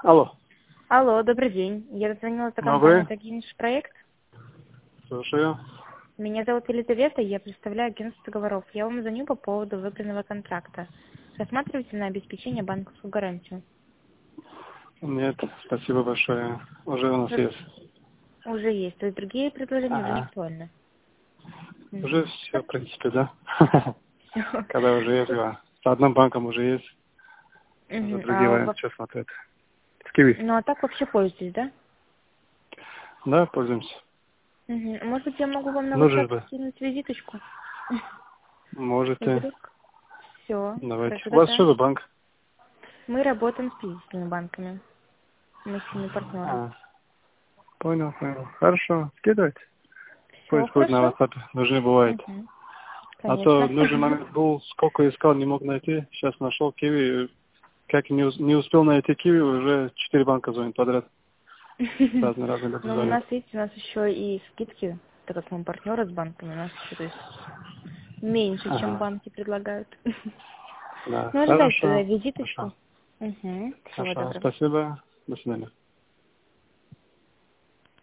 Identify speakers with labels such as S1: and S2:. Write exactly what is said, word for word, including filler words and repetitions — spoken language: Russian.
S1: Алло.
S2: Алло, добрый день. Я дозвонилась до
S1: Добрый.
S2: компании «Тагинш Проект».
S1: Слушаю.
S2: Меня зовут Елизавета, я представляю агентство договоров. Я вам звоню по поводу выигранного контракта. Рассматриваете на обеспечение банковскую гарантию?
S1: Нет, спасибо большое. Уже у нас
S2: Вот
S1: есть.
S2: уже есть. То есть другие предложения уже не
S1: Ага.
S2: актуальны?
S1: Уже
S2: Мгм.
S1: все, в принципе, да?
S2: Всё.
S1: Когда уже есть, да. С одним банком уже есть. Уже
S2: Мгм.
S1: другие
S2: А,
S1: варианты
S2: во-
S1: сейчас смотрят. С Киви.
S2: ну а так вообще пользуетесь, да?
S1: Да, пользуемся.
S2: Мгм. Может быть, я могу вам на
S1: Нужен
S2: WhatsApp
S1: бы.
S2: скинуть визиточку?
S1: Можете.
S2: Вдруг? Все.
S1: Давайте.
S2: Хорошо
S1: У вас
S2: тогда.
S1: что за банк?
S2: Мы работаем с физическими банками. Мы с ними партнеры.
S1: А, понял, понял. Хорошо. Скидывайте.
S2: Все
S1: Пусть будет на
S2: хорошо?
S1: WhatsApp. Нужны бывает.
S2: Мгм.
S1: А то
S2: Конечно.
S1: в нужный момент был, сколько искал, не мог найти. Сейчас нашел Киви. Как не, ус- не успел найти Киви, уже четыре банка звонят подряд. Разные, разные люди
S2: Ну, у
S1: звонят.
S2: нас, видите, у нас еще и скидки, так как мы партнеры с банками, у нас еще, то есть, меньше, чем
S1: Ага.
S2: банки предлагают.
S1: Да,
S2: Ну, ожидайте тогда
S1: хорошо.
S2: визиточку.
S1: Хорошо.
S2: Угу. Всего
S1: Хорошо.
S2: доброго.
S1: Спасибо. До свидания.